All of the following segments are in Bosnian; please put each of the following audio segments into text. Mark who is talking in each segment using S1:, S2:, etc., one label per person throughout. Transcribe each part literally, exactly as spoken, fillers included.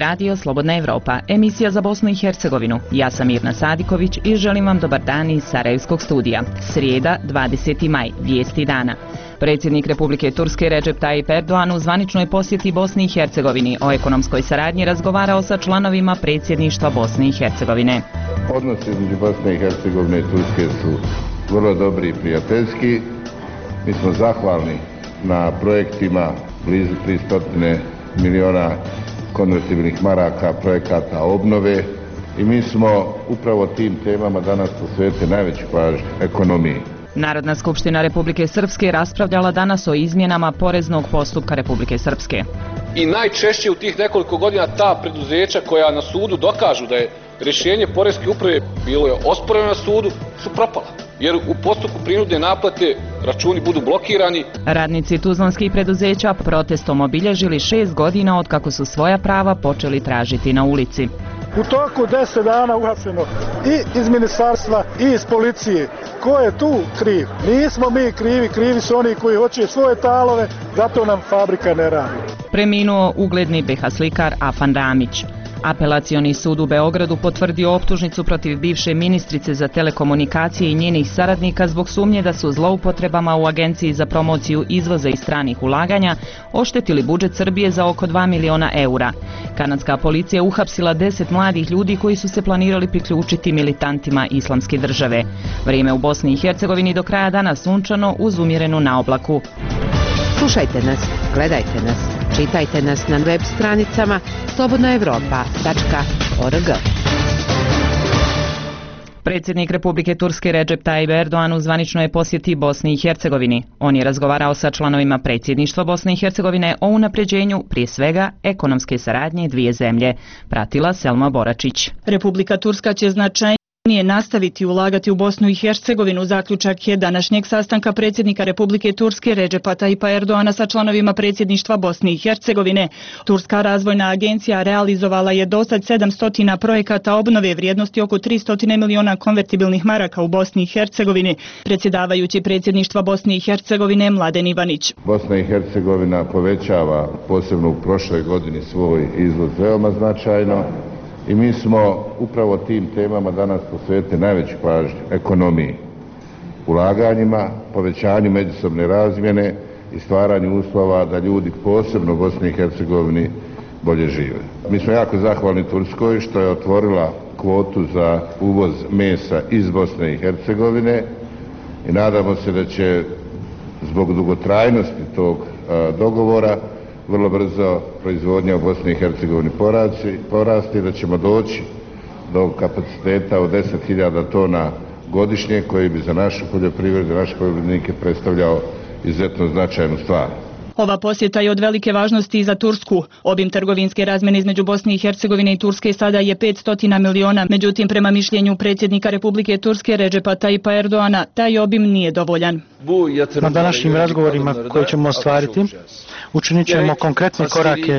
S1: radio Slobodna Evropa, emisija za Bosnu i Hercegovinu. Ja sam Mirna Sadiković i želim vam dobar dan iz Sarajevskog studija. Srijeda, dvadeseti maj, vijesti dana. Predsjednik Republike Turske Recep Tayyip Erdogan u zvaničnoj posjeti Bosni i Hercegovini o ekonomskoj saradnji razgovarao sa članovima predsjedništva Bosne i Hercegovine.
S2: Odnosi između Bosne i Hercegovine i Turske su vrlo dobri i prijateljski. Mi smo zahvalni na projektima blizu tristo miliona konvertibilnih maraka projekata obnove i mi smo upravo tim temama danas posvetili najveću pažnju ekonomiji.
S1: Narodna skupština Republike Srpske raspravljala danas o izmjenama poreznog postupka Republike Srpske.
S3: I najčešće u tih nekoliko godina ta preduzeća koja na sudu dokažu da je rješenje poreske uprave bilo je osporeno na sudu, su propala. Jer u postupku prinudne naplate računi budu blokirani.
S1: Radnici tuzlanskih preduzeća protestom obilježili šest godina od kako su svoja prava počeli tražiti na ulici.
S4: U toku deset dana uhapšeno i iz ministarstva i iz policije. Ko je tu kriv? Nismo mi krivi, krivi su oni koji hoće svoje talove, zato nam fabrika ne radi.
S1: Preminuo ugledni be ha slikar Afan Ramić. Apelacioni sud u Beogradu potvrdio optužnicu protiv bivše ministrice za telekomunikacije i njenih saradnika zbog sumnje da su zloupotrebama u Agenciji za promociju izvoza i stranih ulaganja oštetili budžet Srbije za oko dva miliona eura. Kanadska policija uhapsila deset mladih ljudi koji su se planirali priključiti militantima Islamske države. Vrijeme u Bosni i Hercegovini do kraja dana sunčano uz umjerenu naoblaku.
S5: Slušajte nas, gledajte nas, čitajte nas na web stranicama slobodna evropa tačka org.
S1: Predsjednik Republike Turske Recep Tayyip Erdogan u zvaničnoj posjeti Bosni i Hercegovini. On je razgovarao sa članovima predsjedništva Bosne i Hercegovine o unapređenju, prije svega, ekonomske saradnje dvije zemlje. Pratila Selma Boračić.
S6: Republika Turska će značajnije nije nastaviti ulagati u Bosnu i Hercegovinu. Zaključak je današnjeg sastanka predsjednika Republike Turske Recepa Tayyipa Erdogana sa članovima predsjedništva Bosne i Hercegovine. Turska razvojna agencija realizovala je dosad sedamsto projekata obnove vrijednosti oko tristo miliona konvertibilnih maraka u Bosni i Hercegovini. Predsjedavajući predsjedništva Bosne i Hercegovine Mladen Ivanić.
S2: Bosna i Hercegovina povećava posebno u prošloj godini svoj izvoz veoma značajno. I mi smo upravo tim temama danas posvetili najveću pažnju ekonomiji, ulaganjima, povećanju međusobne razmjene i stvaranju uslova da ljudi posebno u Bosni i Hercegovini bolje žive. Mi smo jako zahvalni Turskoj što je otvorila kvotu za uvoz mesa iz Bosne i Hercegovine i nadamo se da će zbog dugotrajnosti tog a, dogovora vrlo brzo proizvodnja u Bosni i Hercegovini porasti, da ćemo doći do kapaciteta od deset hiljada tona godišnje koji bi za našu poljoprivredu, naše poljoprivrednike predstavljao izuzetno značajnu stvar.
S6: Ova posjeta je od velike važnosti i za Tursku. Obim trgovinske razmjene između Bosne i Hercegovine i Turske sada je petsto miliona. Međutim, prema mišljenju predsjednika Republike Turske Recepa Tayyipa Erdogana, taj obim nije dovoljan.
S7: Na današnjim razgovorima koje ćemo ostvariti, učinit ćemo konkretne korake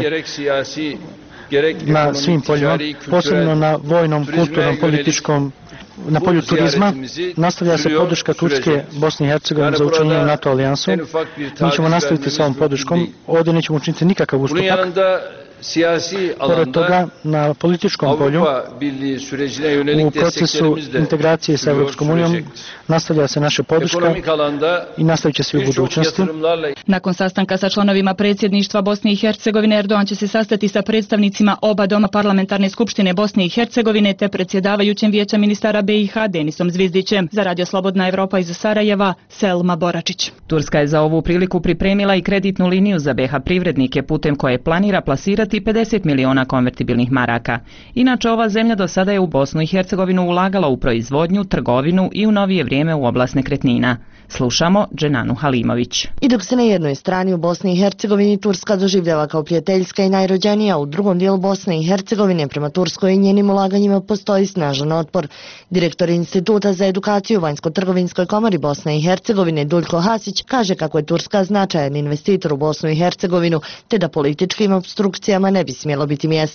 S7: na svim poljima, posebno na vojnom, kulturnom, političkom, na polju turizma. Nastavlja se podrška Turske Bosne i Hercegovine za učlanjenje NATO alijansu. Mi ćemo nastaviti sa ovom podrškom. Ovdje nećemo učiniti nikakav ustupak. Pored toga, na političkom polju, u procesu integracije sa Evropskom unijom, nastavlja se naša podrška i nastavit će se u budućnosti.
S6: Nakon sastanka sa članovima predsjedništva Bosne i Hercegovine, Erdogan će se sastati sa predstavnicima oba doma parlamentarne skupštine Bosne i Hercegovine te predsjedavajućem vijeća ministara be i ha Denisom Zvizdićem. Za Radio Slobodna Evropa iz Sarajeva, Selma Boračić.
S1: Turska je za ovu priliku pripremila i kreditnu liniju za be ha privrednike putem koje planira plasirati pedeset miliona konvertibilnih maraka. Inače, ova zemlja do sada je u Bosnu i Hercegovinu ulagala u proizvodnju, trgovinu i u novije vrijeme u oblast nekretnina. Slušamo Dženanu Halimović.
S8: I dok se na jednoj strani u Bosni i Hercegovini Turska doživljava kao prijateljska i najrođenija, u drugom dijelu Bosne i Hercegovine prema Turskoj i njenim ulaganjima postoji snažan otpor. Direktor Instituta za edukaciju u Vanjsko-trgovinskoj komori Bosne i Hercegovine Duljko Hasić kaže kako je Turska značajan investitor u Bosnu i Hercegovinu, te da političkim opstrukcijama ne bi smjelo biti mjesta.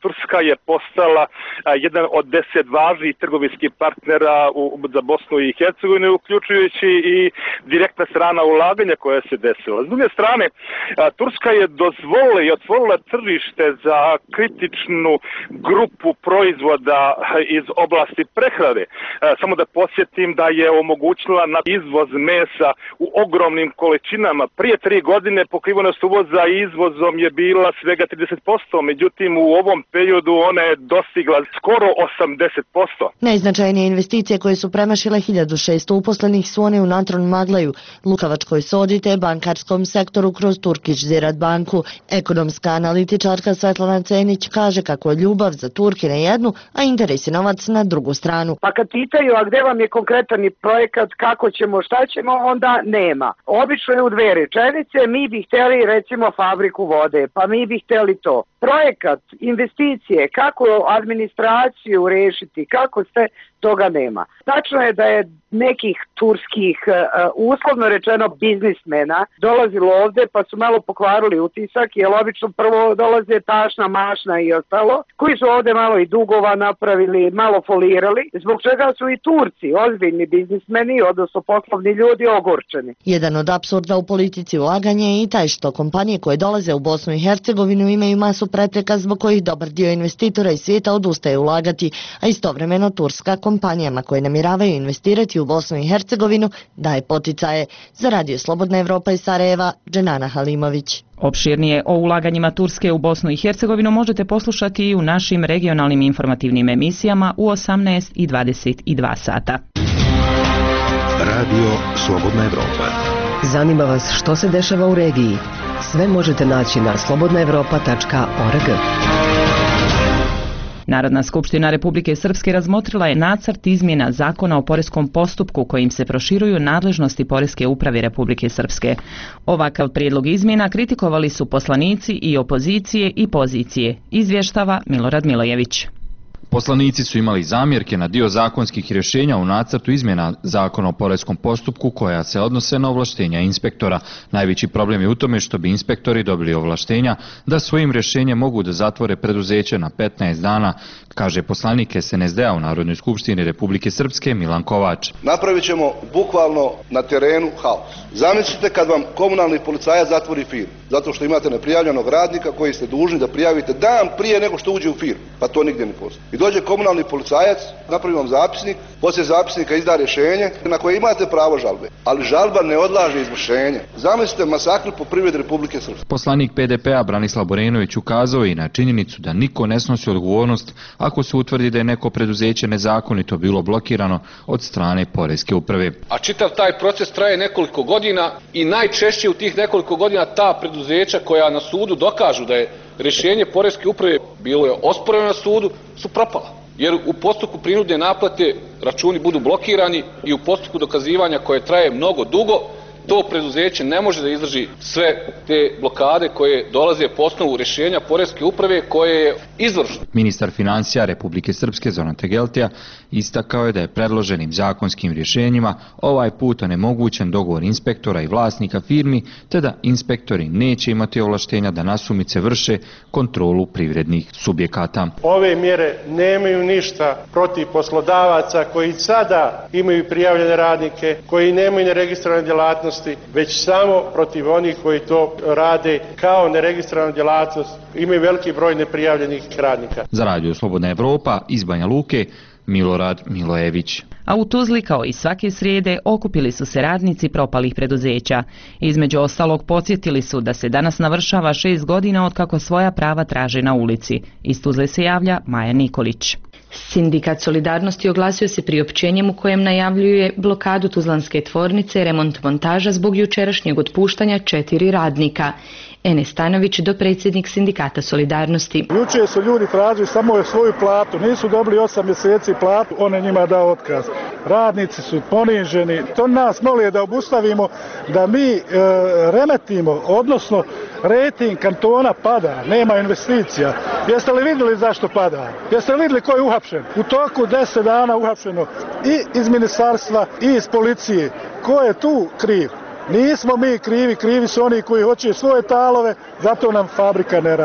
S4: Turska je postala jedan od deset važnih trgovinskih partnera u, za Bosnu i Hercegovinu, uključujući i direktna strana ulaganja koja se desila. S druge strane, Turska je dozvolila i otvorila tržište za kritičnu grupu proizvoda iz oblasti prehrane. Samo da podsjetim da je omogućila na izvoz mesa u ogromnim količinama. Prije tri godine pokrivenost uvoza izvozom je bila svega trideset posto, međutim u ovom periodu ona je dostigla skoro osamdeset posto.
S8: Najznačajnije investicije koje su premašile hiljadu šesto uposlenih su one u Natron Maglaju, Lukavačkoj sodi te bankarskom sektoru kroz Turkish Ziraat banku. Ekonomska analitičarka Svetlana Cenić kaže kako je ljubav za Turke na jednu, a interes i novac na drugu stranu.
S9: Pa kad pitaju, a gde vam je konkretan projekat, kako ćemo, šta ćemo, onda nema. Obično je u dve rečenice, mi bi hteli recimo fabriku vode, pa mi bi hteli to. Projekat, investicije, kako administraciju rešiti, kako sve, toga nema. Tačno je da je nekih turskih, uslovno rečeno, biznismena dolazilo ovde pa su malo pokvarili utisak, jer obično prvo dolaze tašna, mašna i ostalo, koji su ovde malo i dugova napravili, malo folirali, zbog čega su i Turci, ozbiljni biznismeni, odnosno poslovni ljudi, ogorčeni.
S8: Jedan od apsurda u politici ulaganja je i taj što kompanije koje dolaze u Bosnu i Hercegovinu imaju masu prepreka zbog kojih dobar dio investitora iz svijeta odustaje ulagati, a istovremeno turska kompanijama koje namjeravaju investirati u Bosnu i Hercegovinu daje poticaje. Za Radio Slobodna Evropa iz Sarajeva, Dženana Halimović.
S1: Opširnije o ulaganjima Turske u Bosnu i Hercegovinu možete poslušati i u našim regionalnim informativnim emisijama u osamnaest i dvadeset dva sata.
S10: Radio Slobodna Evropa.
S11: Zanima vas što se dešava u regiji? Sve možete naći na slobodna evropa tačka org.
S1: Narodna skupština Republike Srpske razmotrila je nacrt izmjena Zakona o poreskom postupku kojim se proširuju nadležnosti Poreske uprave Republike Srpske. Ovakav prijedlog izmjena kritikovali su poslanici i opozicije i pozicije, izvještava Milorad Milojević.
S12: Poslanici su imali zamjerke na dio zakonskih rješenja u nacrtu izmjena Zakona o poreskom postupku koja se odnose na ovlaštenja inspektora. Najveći problem je u tome što bi inspektori dobili ovlaštenja da svojim rješenjem mogu da zatvore preduzeće na petnaest dana, kaže poslanik S N S D-a u Narodnoj skupštini Republike Srpske Milan Kovač.
S13: Napravit ćemo bukvalno na terenu haos. Zamislite kad vam komunalni policajac zatvori firmu, zato što imate neprijavljenog radnika koji ste dužni da prijavite dan prije nego što uđe u firmu, pa to nigdje ne postoji. I dođe komunalni policajac, napravi vam zapisnik, poslije zapisnika izda rješenje na koje imate pravo žalbe, ali žalba ne odlaže izvršenje. Zamislite masakr po privredi Republike Srpske.
S12: Poslanik P D P-a Branislav Borenović ukazao i na činjenicu da niko ne snosi odgovornost ako se utvrdi da je neko preduzeće nezakonito bilo blokirano od strane Poreske uprave.
S3: A čitav taj proces traje nekoliko godina i najčešće u tih nekoliko godina ta preduzeća koja na sudu dokažu da je rješenje Poreske uprave bilo je osporeno na sudu su propala. Jer u postupku prinudne naplate računi budu blokirani i u postupku dokazivanja koje traje mnogo dugo, to preduzeće ne može da izdrži sve te blokade koje dolaze po osnovu rješenja Poreske uprave koje je izvršno.
S12: Ministar financija Republike Srpske Zoran Tegeltija istakao je da je predloženim zakonskim rješenjima ovaj put onemogućen dogovor inspektora i vlasnika firmi, te da inspektori neće imati ovlaštenja da nasumice vrše kontrolu privrednih subjekata.
S14: Ove mjere nemaju ništa protiv poslodavaca koji sada imaju prijavljene radnike, koji nemaju neregistrovane djelatnosti, već samo protiv onih koji to rade kao neregistrovanu djelatnost, imaju veliki broj neprijavljenih radnika.
S12: Za Radio Slobodna Evropa iz Banja Luke, Milorad Milojević.
S1: A u Tuzli, kao i svake srijede, okupili su se radnici propalih preduzeća. Između ostalog podsjetili su da se danas navršava šest godina od kako svoja prava traže na ulici. Iz Tuzle se javlja Maja Nikolić.
S15: Sindikat Solidarnosti oglasio se priopćenjem u kojem najavljuje blokadu tuzlanske tvornice remont montaža zbog jučerašnjeg otpuštanja četiri radnika. Enes Stanović, dopredsjednik Sindikata Solidarnosti.
S4: Jučer su ljudi tražili samo svoju platu, nisu dobili osam mjeseci platu, on je njima dao otkaz. Radnici su poniženi, to nas moli da obustavimo, da mi e, remetimo, odnosno rejting kantona pada, nema investicija. Jeste li vidjeli zašto pada? Jeste li vidjeli ko je uhapšen? U toku deset dana uhapšeno i iz ministarstva i iz policije. Ko je tu kriv? Nismo mi krivi, krivi su oni koji hoće svoje talove, zato nam fabrika ne radi.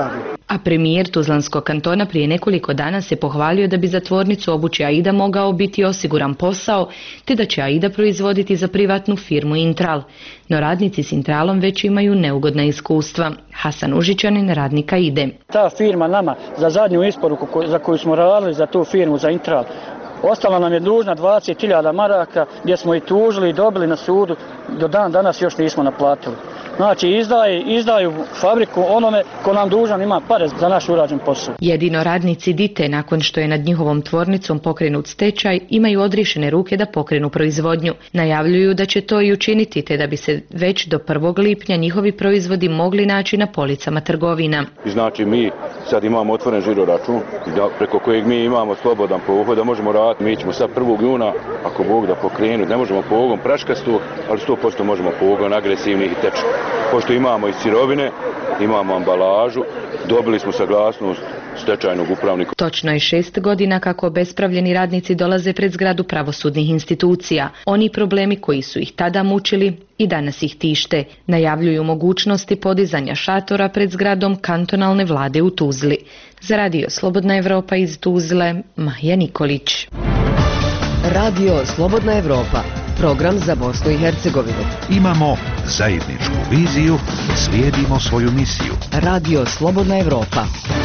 S15: A premijer Tuzlanskog kantona prije nekoliko dana se pohvalio da bi za tvornicu obuće Aida mogao biti osiguran posao, te da će Aida proizvoditi za privatnu firmu Intral. No radnici s Intralom već imaju neugodna iskustva. Hasan Užičanin, radnik Aide.
S10: Ta firma nama za zadnju isporuku za koju smo radili za tu firmu, za Intral, ostala nam je dužna dvadeset hiljada maraka, gdje smo i tužili i dobili na sudu, do dan danas još nismo naplatili. Znači izdaju, izdaju fabriku onome ko nam dužan ima pare za naš urađen posao.
S15: Jedino radnici Dite, nakon što je nad njihovom tvornicom pokrenut stečaj, imaju odriješene ruke da pokrenu proizvodnju. Najavljuju da će to i učiniti, te da bi se već do prvog lipnja njihovi proizvodi mogli naći na policama trgovina.
S16: Znači mi sad imamo otvoren žiro račun, preko kojeg mi imamo slobodan pohod, da možemo raditi. Mi ćemo sad prvog juna, ako Bog da pokrenu, ne možemo pogon praškastu, ali sto posto možemo pogon agresivnih i tečnih. Pošto imamo i sirovine, imamo ambalažu, dobili smo saglasnost stečajnog upravnika.
S15: Točno je šest godina kako obespravljeni radnici dolaze pred zgradu pravosudnih institucija. Oni problemi koji su ih tada mučili i danas ih tište. Najavljuju mogućnosti podizanja šatora pred zgradom kantonalne vlade u Tuzli. Za Radio Slobodna Evropa iz Tuzle, Maja Nikolić.
S11: Radio Slobodna Evropa, program za Bosnu i Hercegovinu.
S17: Imamo zajedničku viziju, slijedimo svoju misiju.
S11: Radio Slobodna Evropa.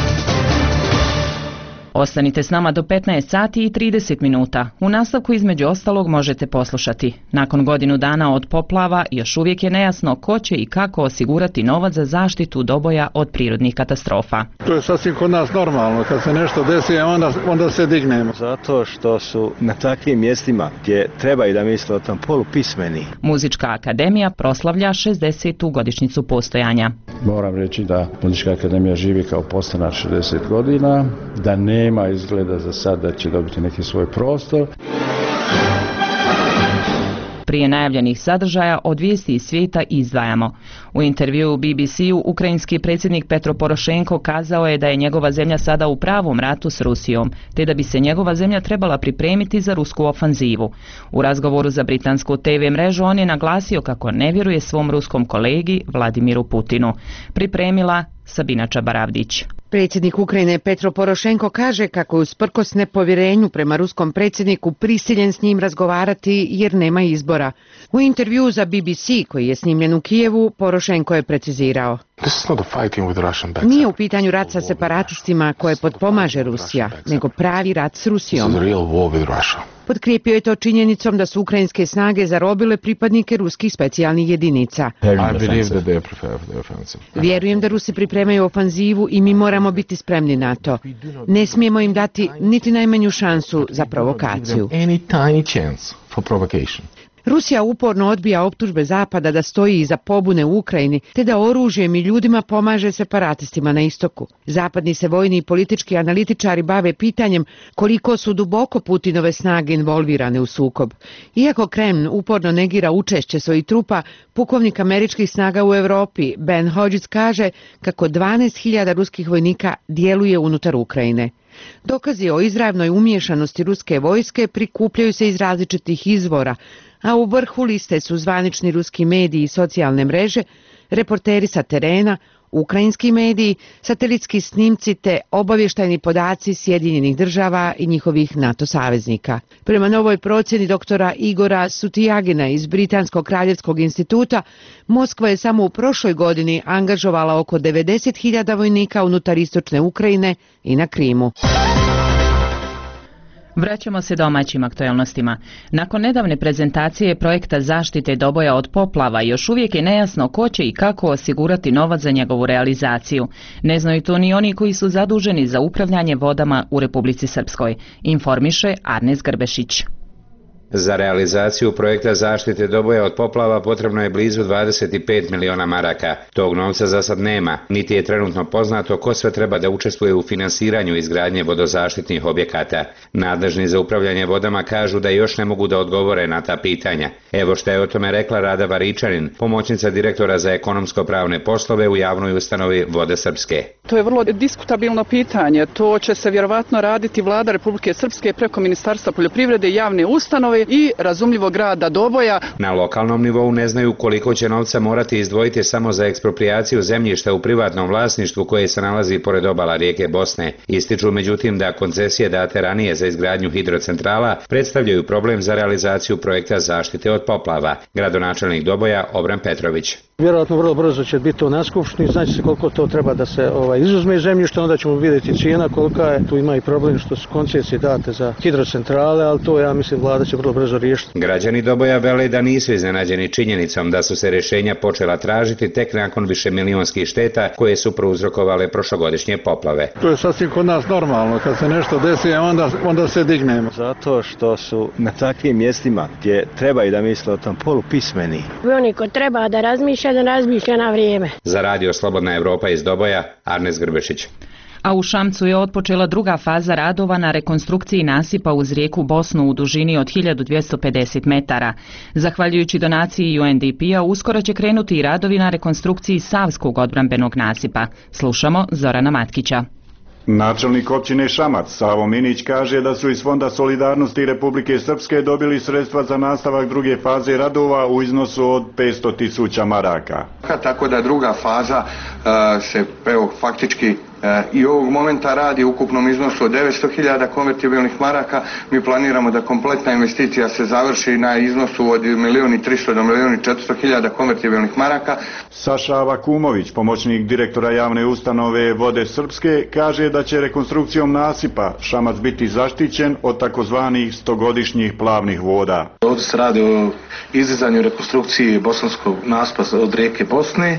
S1: Ostanite s nama do petnaest sati i trideset minuta. U nastavku između ostalog možete poslušati. Nakon godinu dana od poplava još uvijek je nejasno ko će i kako osigurati novac za zaštitu Doboja od prirodnih katastrofa.
S4: To je sasvim kod nas normalno. Kad se nešto desi, onda, onda se dignemo.
S18: Zato što su na takvim mjestima gdje trebaju da misle o tom polupismeni.
S1: Muzička akademija proslavlja šezdesetu godišnjicu postojanja.
S19: Moram reći da Muzička akademija živi kao postanar šezdeset godina, da ne nema izgleda za sad da će dobiti neki svoj prostor.
S1: Prije najavljenih sadržaja od vijesti iz svijeta izdvajamo. U intervjuu B B C-u ukrajinski predsjednik Petro Porošenko kazao je da je njegova zemlja sada u pravom ratu s Rusijom, te da bi se njegova zemlja trebala pripremiti za rusku ofanzivu. U razgovoru za britansku te ve mrežu on je naglasio kako ne vjeruje svom ruskom kolegi Vladimiru Putinu. Pripremila Sabina Čabaravdić.
S5: Predsjednik Ukrajine Petro Porošenko kaže kako je usprkos nepovjerenju prema ruskom predsjedniku prisiljen s njim razgovarati jer nema izbora. U intervjuu za B B C koji je snimljen u Kijevu, Porošenko je precizirao: nije u pitanju rat sa separatistima koje potpomaže Rusija, nego pravi rat s Rusijom. Potkrijepio je to činjenicom da su ukrajinske snage zarobile pripadnike ruskih specijalnih jedinica. Vjerujem da Rusi pripremaju ofanzivu i mi moramo biti spremni na to. Ne smijemo im dati niti najmanju šansu za provokaciju. Rusija uporno odbija optužbe Zapada da stoji iza pobune u Ukrajini, te da oružjem i ljudima pomaže separatistima na istoku. Zapadni se vojni i politički analitičari bave pitanjem koliko su duboko Putinove snage involvirane u sukob. Iako Kreml uporno negira učešće svojih trupa, pukovnik američkih snaga u Europi Ben Hodges kaže kako dvanaest hiljada ruskih vojnika djeluje unutar Ukrajine. Dokazi o izravnoj umiješanosti ruske vojske prikupljaju se iz različitih izvora, a u vrhu liste su zvanični ruski mediji i socijalne mreže, reporteri sa terena, ukrajinski mediji, satelitski snimci te obavještajni podaci Sjedinjenih država i njihovih NATO saveznika. Prema novoj procjeni doktora Igora Sutijagina iz Britanskog kraljevskog instituta, Moskva je samo u prošloj godini angažovala oko devedeset hiljada vojnika unutar istočne Ukrajine i na Krimu.
S1: Vraćamo se domaćim aktualnostima. Nakon nedavne prezentacije projekta zaštite Doboja od poplava, još uvijek je nejasno ko će i kako osigurati novac za njegovu realizaciju. Ne znaju to ni oni koji su zaduženi za upravljanje vodama u Republici Srpskoj, informiše Arnes Grbešić.
S20: Za realizaciju projekta zaštite Doboja od poplava potrebno je blizu dvadeset pet miliona maraka. Tog novca za sad nema, niti je trenutno poznato ko sve treba da učestvuje u finansiranju izgradnje vodozaštitnih objekata. Nadležni za upravljanje vodama kažu da još ne mogu da odgovore na ta pitanja. Evo što je o tome rekla Rada Varičanin, pomoćnica direktora za ekonomsko-pravne poslove u javnoj ustanovi Vode Srpske.
S21: To je vrlo diskutabilno pitanje. To će se vjerovatno raditi Vlada Republike Srpske preko Ministarstva poljoprivrede i javne ustanove i razumljivo grada Doboja.
S20: Na lokalnom nivou ne znaju koliko će novca morati izdvojiti samo za eksproprijaciju zemljišta u privatnom vlasništvu koje se nalazi pored obala rijeke Bosne. Ističu međutim da koncesije date ranije za izgradnju hidrocentrala predstavljaju problem za realizaciju projekta zaštite od poplava. Gradonačelnik Doboja Obran Petrović.
S7: Vjerojatno vrlo brzo će biti to na skupštini, znači se koliko to treba da se ovaj, izuzme iz zemljišta, onda ćemo vidjeti cijena kolika je. Tu ima i problem što su koncesije date za hidrocentrale, ali to ja mislim vlada će vrlo brzo riješiti.
S20: Građani Doboja vele da nisu iznenađeni činjenicom da su se rješenja počela tražiti tek nakon više milionskih šteta koje su prouzrokovale prošlogodišnje poplave.
S22: To je sasvim kod nas normalno, kad se nešto desi onda, onda se dignemo.
S18: Zato što su na takvim mjestima gdje treba i da misle o tom polupismeni.
S23: Oni ko treba da razmišlja, da razmišlja na vrijeme.
S20: Za radio Slobodna Evropa iz Doboja, Arnes Grbešić.
S1: A u Šamcu je otpočela druga faza radova na rekonstrukciji nasipa uz rijeku Bosnu u dužini od hiljadu dvjesto pedeset metara. Zahvaljujući donaciji U N D P-a uskoro će krenuti i radovi na rekonstrukciji Savskog odbrambenog nasipa. Slušamo Zorana Matkića.
S24: Načelnik općine Šamac, Savo Minić, kaže da su iz Fonda solidarnosti Republike Srpske dobili sredstva za nastavak druge faze radova u iznosu od petsto tisuća maraka.
S25: Tako da druga faza uh, se evo, faktički uh, i ovog momenta radi u ukupnom iznosu od devetsto hiljada konvertibilnih maraka. Mi planiramo da kompletna investicija se završi na iznosu od milijun i tristo do milijun i četiristo hiljada konvertibilnih maraka.
S24: Saša Avakumović, pomoćnik direktora javne ustanove Vode Srpske, kaže da će rekonstrukcijom nasipa Šamac biti zaštićen od takozvanih stogodišnjih plavnih voda.
S25: Ovdje se radi o izdizanju i rekonstrukciji bosanskog nasipa od rijeke Bosne.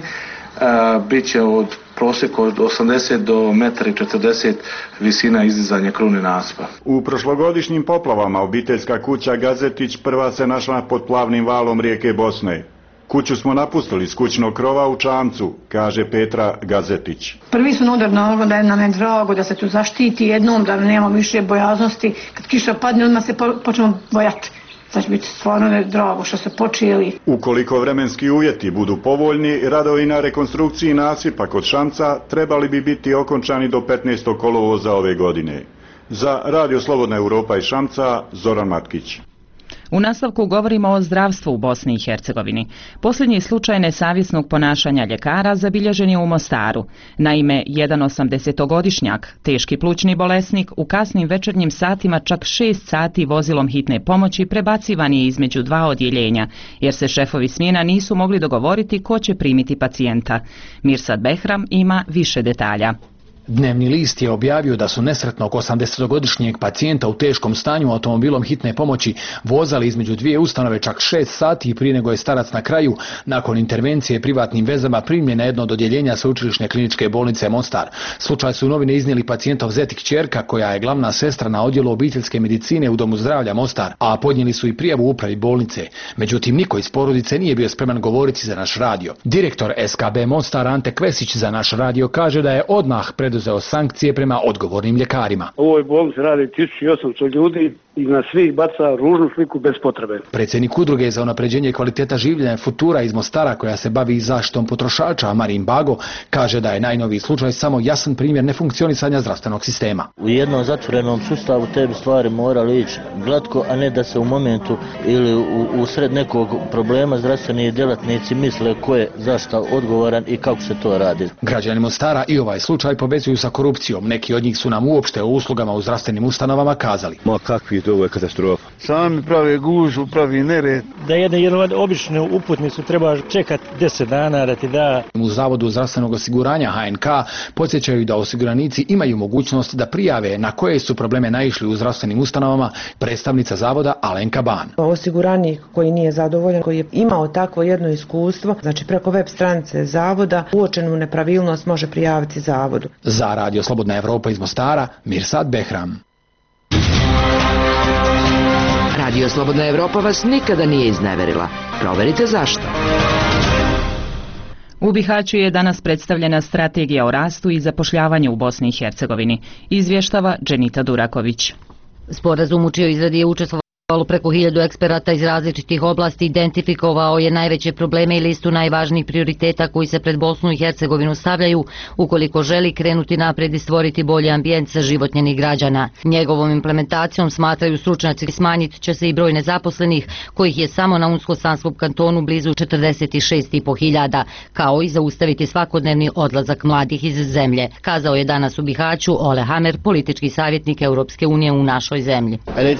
S25: Uh, Biće od prosjeku od osamdeset do metar i četrdeset visina izdizanja krune nasipa.
S24: U prošlogodišnjim poplavama obiteljska kuća Gazetić prva se našla pod plavnim valom rijeke Bosne. Kuću smo napustili s kućnog krova u Čamcu, kaže Petra Gazetić.
S23: Prvi su na udar nogom da je nam je drago da se tu zaštiti jednom, da nemamo više bojaznosti. Kad kiša padne, odmah se po, počnemo bojati. Znači biti stvarno drago što se počeli.
S24: Ukoliko vremenski uvjeti budu povoljni, radovi na rekonstrukciji nasipa kod Šamca trebali bi biti okončani do petnaestog kolovoza ove godine. Za Radio Slobodna Europa iz Šamca, Zoran Matkić.
S1: U nastavku govorimo o zdravstvu u Bosni i Hercegovini. Posljednji slučaj nesavjesnog ponašanja ljekara zabilježen je u Mostaru. Naime, jedan osamdesetogodišnjak, teški plućni bolesnik, u kasnim večernjim satima čak šest sati vozilom hitne pomoći prebacivan je između dva odjeljenja, jer se šefovi smjena nisu mogli dogovoriti ko će primiti pacijenta. Mirsad Behram ima više detalja.
S26: Dnevni list je objavio da su nesretnog osamdesetogodišnjeg pacijenta u teškom stanju automobilom hitne pomoći vozali između dvije ustanove čak šest sati i prije nego je starac na kraju, nakon intervencije privatnim vezama, primljen na jedno od odjeljenja Sveučilišne kliničke bolnice Mostar. Slučaj su u novine iznijeli pacijentov zet i kćerka koja je glavna sestra na odjelu obiteljske medicine u Domu zdravlja Mostar, a podnijeli su i prijavu u upravi bolnice. Međutim, niko iz porodice nije bio spreman govoriti za naš radio. Direktor S K B Mostar Ante Kvesić za naš radio kaže da je odmah pred poduzeo sankcije prema odgovornim ljekarima.
S27: U ovoj bolnici radi tisuću osamsto ljudi i na svih baca ružnu sliku bez potrebe.
S26: Predsjednik udruge za unapređenje kvaliteta življenja Futura iz Mostara, koja se bavi zaštitom potrošača, Marin Bago, kaže da je najnoviji slučaj samo jasan primjer nefunkcionisanja zdravstvenog sistema.
S28: U jednom zatvorenom sustavu te bi stvari morali ići glatko, a ne da se u momentu ili u, u sred nekog problema zdravstveni djelatnici misle ko je zašto odgovoran i kako se to radi.
S26: Građani Mostara i ovaj slučaj povezuju sa korupcijom. Neki od njih su nam uopšte o uslugama u zdravstvenim ustanovama kazali.
S18: Ma kakvi to je katastrofa.
S22: Sami pravi gužu, pravi nered.
S10: Da jednu, jednu običnu uputnicu treba čekati deset dana da ti da.
S26: U Zavodu zdravstvenog osiguranja H N K podsjećaju da osiguranici imaju mogućnost da prijave na koje su probleme naišli u zdravstvenim ustanovama predstavnica zavoda Alenka Ban.
S29: Osiguranik koji nije zadovoljan, koji je imao takvo jedno iskustvo, znači preko web stranice zavoda, uočenu nepravilnost može prijaviti zavodu.
S26: Za Radio Slobodna Evropa iz Mostara, Mirsad Behram.
S11: Radio Slobodna Evropa vas nikada nije izneverila. Proverite zašto.
S1: U Bihaću je danas predstavljena strategija o rastu i zapošljavanju u Bosni i Hercegovini. Izvještava Dženita Duraković.
S30: Sporazum u čijoj izradi je učestvovalo
S2: Preko hiljadu eksperata iz različitih oblasti identifikovao je najveće probleme i listu najvažnijih prioriteta koji se pred Bosnu i Hercegovinu stavljaju ukoliko želi krenuti naprijed i stvoriti bolji ambijent za život njenih građana. Njegovom implementacijom, smatraju stručnjaci, smanjit će se i broj nezaposlenih, kojih je samo na Unsko-Sanskom kantonu blizu četrdeset šest i po hiljada, kao i zaustaviti svakodnevni odlazak mladih iz zemlje, kazao je danas u Bihaću Ole Hamer, politički savjetnik Europske unije u našoj zemlji.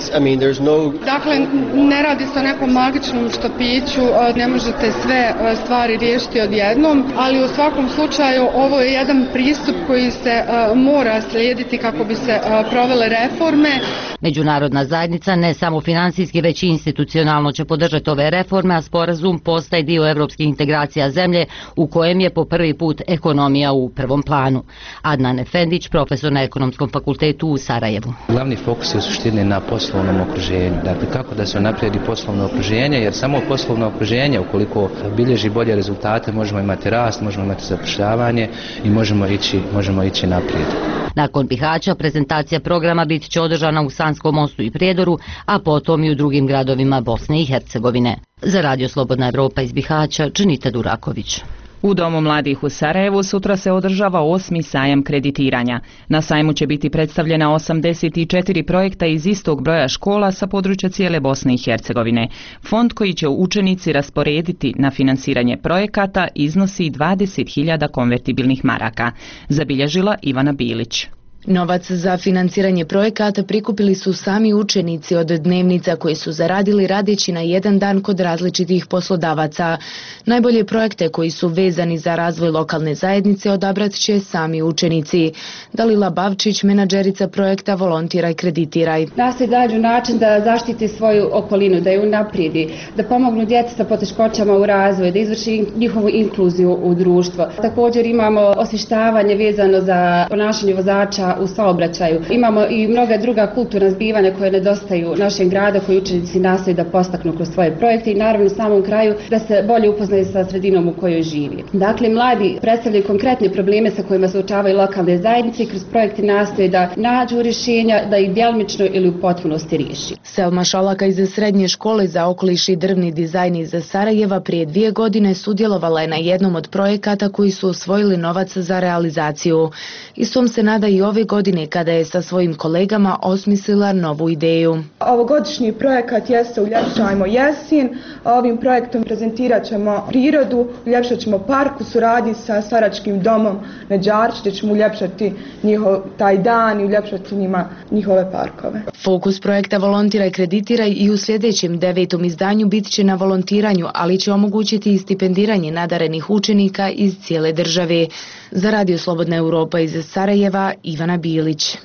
S3: Dakle, ne radi se o nekom magičnom štapiću, ne možete sve stvari riješiti odjednom, ali u svakom slučaju ovo je jedan pristup koji se mora slijediti kako bi se provele reforme.
S2: Međunarodna zajednica ne samo finansijski, već i institucionalno će podržati ove reforme, a sporazum postaje dio evropskih integracija zemlje u kojem je po prvi put ekonomija u prvom planu. Adnan Efendić, profesor na Ekonomskom fakultetu u Sarajevu.
S6: Glavni fokus je u suštini na poslovnom okruženju. Dakle, kako da se unaprijedi poslovno okruženje, jer samo poslovno okruženje, ukoliko bilježi bolje rezultate, možemo imati rast, možemo imati zapošljavanje i možemo ići, možemo ići naprijed.
S2: Nakon Bihaća prezentacija programa bit će održana u Sanskom Mostu i Prijedoru, a potom i u drugim gradovima Bosne i Hercegovine. Za Radio Slobodna Evropa iz Bihaća, Dženita Duraković.
S1: U Domu mladih u Sarajevu sutra se održava osmi sajam kreditiranja. Na sajmu će biti predstavljena osamdeset četiri projekta iz istog broja škola sa područja cijele Bosne i Hercegovine. Fond koji će učenici rasporediti na finansiranje projekata iznosi dvadeset hiljada konvertibilnih maraka, zabilježila Ivana Bilić.
S8: Novac za financiranje projekata prikupili su sami učenici od dnevnica koji su zaradili radeći na jedan dan kod različitih poslodavaca. Najbolje projekte koji su vezani za razvoj lokalne zajednice odabrat će sami učenici. Dalila Bavčić, menadžerica projekta Volontiraj, kreditiraj.
S9: Nastoji da nađu način da zaštiti svoju okolinu, da ju unaprijedi, da pomognu djeci sa poteškoćama u razvoju, da izvrši njihovu inkluziju u društvo. Također imamo osvještavanje vezano za ponašanje vozača u saobraćaju. Imamo i mnoga druga kulturna zbivanja koje nedostaju našem gradu, koji učenici nastoji da postaknu kroz svoje projekte i naravno u samom kraju da se bolje upoznaju sa sredinom u kojoj živi. Dakle, mladi predstavljaju konkretne probleme sa kojima se suočavaju lokalne zajednice i kroz projekte nastoje da nađu rješenja, da ih djelomično ili u potpunosti riješi.
S8: Selma Šolaka iz Srednje škole za okoliš i drvni dizajn iz Sarajeva prije dvije godine sudjelovala je na jednom od projekata koji su osvojili novac za realizaciju. Istom se nada i ove godine kada je sa svojim kolegama osmislila novu ideju.
S12: Ovogodišnji projekat jeste Uljepšajmo jesen. Ovim projektom prezentirat ćemo prirodu, uljepšat ćemo park u suradnji sa staračkim domom Neđarč, gdje ćemo uljepšati njihov taj dan i uljepšati njima njihove parkove.
S8: Fokus projekta Volontiraj, kreditiraj i u sljedećem devetom izdanju bit će na volontiranju, ali će omogućiti i stipendiranje nadarenih učenika iz cijele države. Za Radio Slobodna Evropa iz Sarajeva, Ivana Bilić.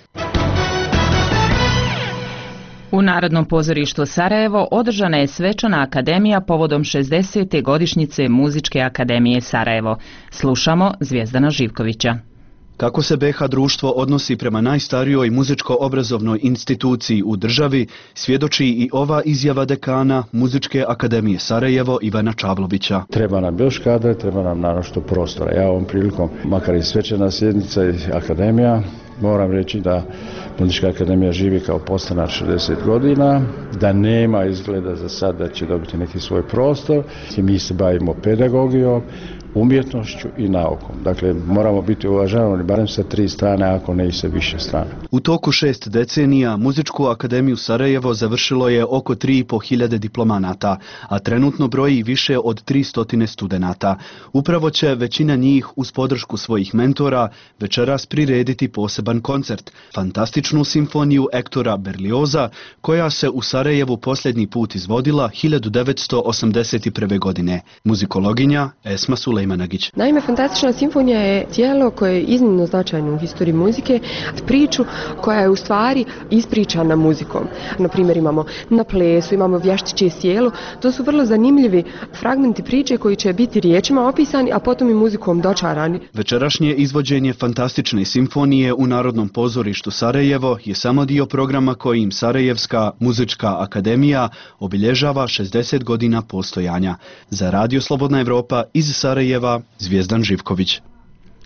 S1: U Narodnom pozorištu Sarajevo održana je svečana akademija povodom šezdesete godišnjice Muzičke akademije Sarajevo. Slušamo Zvijezdana Živkovića.
S13: Kako se be ha društvo odnosi prema najstarijoj muzičko-obrazovnoj instituciji u državi, svjedoči i ova izjava dekana Muzičke akademije Sarajevo Ivana Čavlovića.
S19: Treba nam još kadra, treba nam naročito prostora. Ja ovom prilikom, makar i svečana sjednica i akademija, moram reći da Muzička akademija živi kao podstanar šezdeset godina, da nema izgleda za sad da će dobiti neki svoj prostor. Mi se bavimo pedagogijom, umjetnošću i naukom. Dakle, moramo biti uvažavani barem sa tri strane, ako ne i sa više strane.
S13: U toku šest decenija Muzičku akademiju Sarajevo završilo je oko tri i po hiljade diplomanata, a trenutno broji više od tristo studenata. Upravo će većina njih uz podršku svojih mentora večeras prirediti poseban koncert, fantastičnu simfoniju Ektora Berlioza, koja se u Sarajevu posljednji put izvodila hiljadu devetsto osamdeset prve. godine. Muzikologinja Esma Sulejmanagić.
S14: Naime, fantastična simfonija je tijelo koje je iznimno značajno u historiji muzike, priču koja je u stvari ispričana muzikom. Na primjer, imamo na plesu, imamo vještičje sjelo. To su vrlo zanimljivi fragmenti priče koji će biti riječima opisani, a potom i muzikom dočarani.
S13: Večerašnje izvođenje fantastične simfonije u Narodnom pozorištu Sarajevo je samo dio programa kojim Sarajevska muzička akademija obilježava šezdeset godina postojanja. Za Radio Slobodna Evropa iz Sarajeva, Zvijezdan Živković.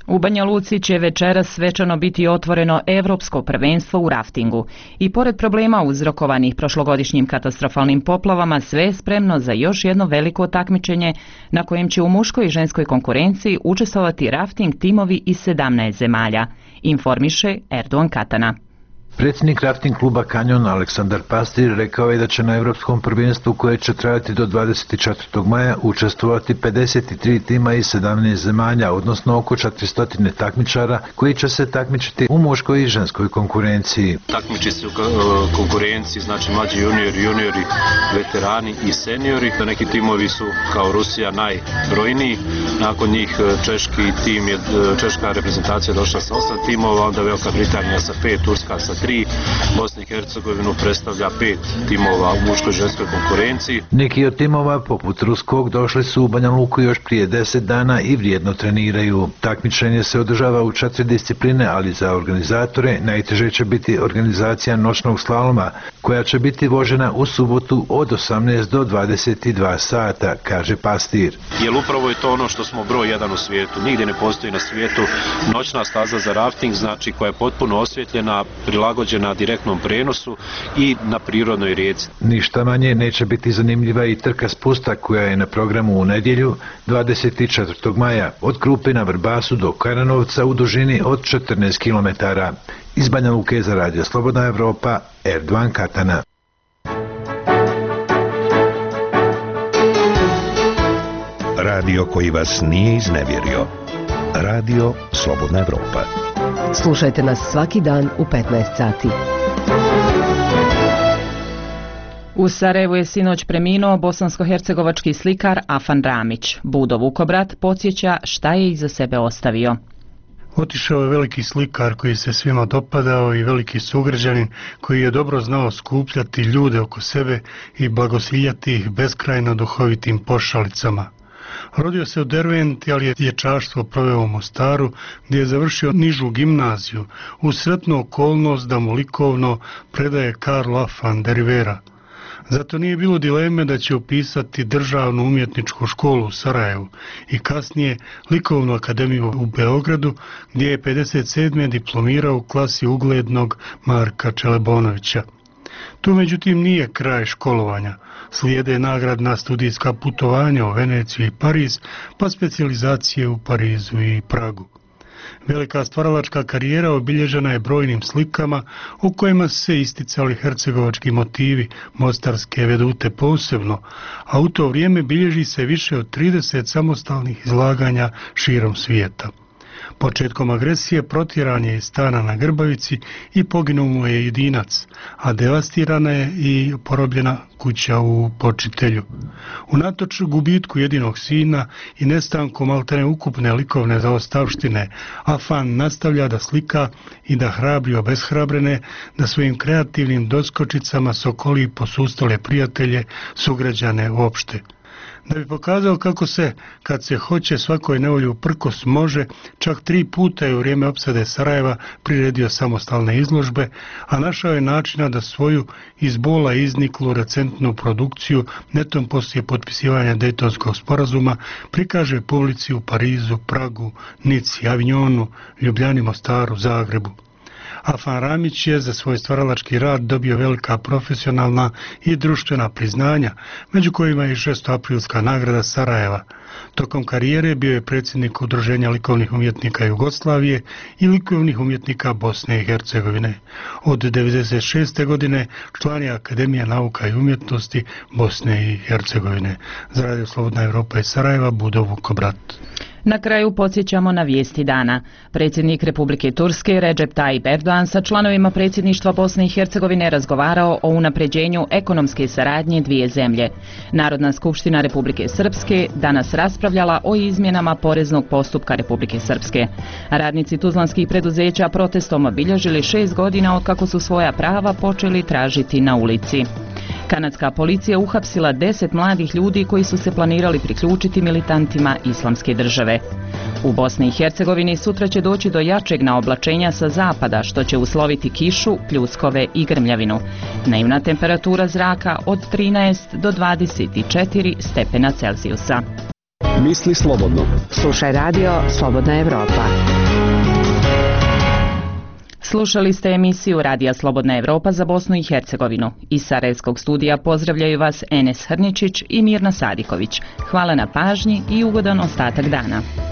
S1: U Banja Luci će večeras svečano biti otvoreno Evropsko prvenstvo u raftingu i pored problema uzrokovanih prošlogodišnjim katastrofalnim poplavama sve je spremno za još jedno veliko takmičenje na kojem će u muškoj i ženskoj konkurenciji učestvovati rafting timovi iz sedamnaest zemalja, informiše Erdogan Katana.
S4: Predsjednik rafting kluba Kanjon Aleksandar Pastir rekao je da će na Europskom prvenstvu koje će trajati do dvadeset četvrtog maja učestvovati pedeset tri tima iz sedamnaest zemalja, odnosno oko četiristo takmičara koji će se takmičiti u muškoj i ženskoj konkurenciji.
S5: Takmiči se u konkurenciji, znači mlađi juniori, juniori, veterani i seniori. Neki timovi su kao Rusija najbrojniji, nakon njih češki tim je, češka reprezentacija došla sa osam timova, onda Velika Britanija sa pet, Turska sa tri, Bosna i Hercegovinu predstavlja pet timova u muškoj ženskoj konkurenciji.
S4: Neki od timova, poput ruskog, došli su u Banja Luku još prije deset dana i vrijedno treniraju. Takmičenje se održava u četiri discipline, ali za organizatore najteže će biti organizacija noćnog slaloma, koja će biti vožena u subotu od osamnaest do dvadeset dva sata, kaže Pastir.
S5: Jer upravo je to ono što smo broj jedan u svijetu. Nigdje ne postoji na svijetu noćna staza za rafting, znači koja je potpuno osvjetljena, prilagođena direktnom prenosu i na prirodnoj rijeci.
S4: Ništa manje neće biti zanimljiva i trka spusta koja je na programu u nedjelju dvadeset četvrtog maja od Krupe na Vrbasu do Karanovca u dužini od četrnaest kilometara. Iz Banja Luke za Radio Slobodna Evropa, Erdogan Katana.
S7: Radio koji vas nije iznevjerio. Radio Slobodna Evropa.
S11: Slušajte nas svaki dan u petnaest sati.
S1: U Sarajevu je sinoć preminuo bosansko-hercegovački slikar Afan Ramić. Budo Vukobrat podsjeća šta je iza sebe ostavio.
S15: Otišao je veliki slikar koji se svima dopadao i veliki sugrađanin koji je dobro znao skupljati ljude oko sebe i blagosiljati ih beskrajno duhovitim pošalicama. Rodio se u Derventi, ali je dječaštvo proveo u Mostaru, gdje je završio nižu gimnaziju, uz sretnu okolnost da mu likovno predaje Karl Afan de Rivera. Zato nije bilo dileme da će upisati državnu umjetničku školu u Sarajevu i kasnije likovnu akademiju u Beogradu, gdje je pedeset sedme diplomirao u klasi uglednog Marka Čelebonovića. Tu međutim nije kraj školovanja. Slijede nagradna studijska putovanja u Veneciju i Pariz, pa specijalizacije u Parizu i Pragu. Velika stvaralačka karijera obilježena je brojnim slikama u kojima su se isticali hercegovački motivi, mostarske vedute posebno, a u to vrijeme bilježi se više od trideset samostalnih izlaganja širom svijeta. Početkom agresije protjeran je iz stana na Grbavici i poginuo mu je jedinac, a devastirana je i porobljena kuća u Počitelju. Unatoč gubitku jedinog sina i nestankom maltene ukupne likovne zaostavštine, Afan nastavlja da slika i da hrabri obeshrabrene, da svojim kreativnim doskočicama sokoli posustale prijatelje, sugrađane uopšte. Da bi pokazao kako se, kad se hoće svakoj nevolji uprkos može, čak tri puta je u vrijeme opsade Sarajeva priredio samostalne izložbe, a našao je načina da svoju iz bola izniklu recentnu produkciju netom poslije potpisivanja Dejtonskog sporazuma prikaže publici u Parizu, Pragu, Nici, Avignonu, Ljubljani, Mostaru, Zagrebu. Afan Ramić je za svoj stvaralački rad dobio velika profesionalna i društvena priznanja, među kojima je i šestoaprilska nagrada Sarajeva. Tokom karijere bio je predsjednik Udruženja likovnih umjetnika Jugoslavije i likovnih umjetnika Bosne i Hercegovine. Od devedeset šeste godine član je Akademije nauka i umjetnosti Bosne i Hercegovine. Za Radio Slobodna Evropa iz Sarajeva, Budo Vukobrat.
S1: Na kraju podsjećamo na vijesti dana. Predsjednik Republike Turske Recep Tayyip Erdogan sa članovima predsjedništva Bosne i Hercegovine razgovarao o unapređenju ekonomske saradnje dvije zemlje. Narodna skupština Republike Srpske danas raspravljala o izmjenama poreznog postupka Republike Srpske. Radnici tuzlanskih preduzeća protestom obilježili šest godina od kako su svoja prava počeli tražiti na ulici. Kanadska policija uhapsila deset mladih ljudi koji su se planirali priključiti militantima Islamske države. U Bosni i Hercegovini sutra će doći do jačeg naoblačenja sa zapada, što će usloviti kišu, pljuskove i grmljavinu. Dnevna temperatura zraka od trinaest do dvadeset četiri stepena Celzijusa.
S16: Misli slobodno.
S11: Slušaj radio Slobodna Evropa.
S1: Slušali ste emisiju Radija Slobodna Evropa za Bosnu i Hercegovinu. Iz Sarajevskog studija pozdravljaju vas Enes Hrničić i Mirna Sadiković. Hvala na pažnji i ugodan ostatak dana.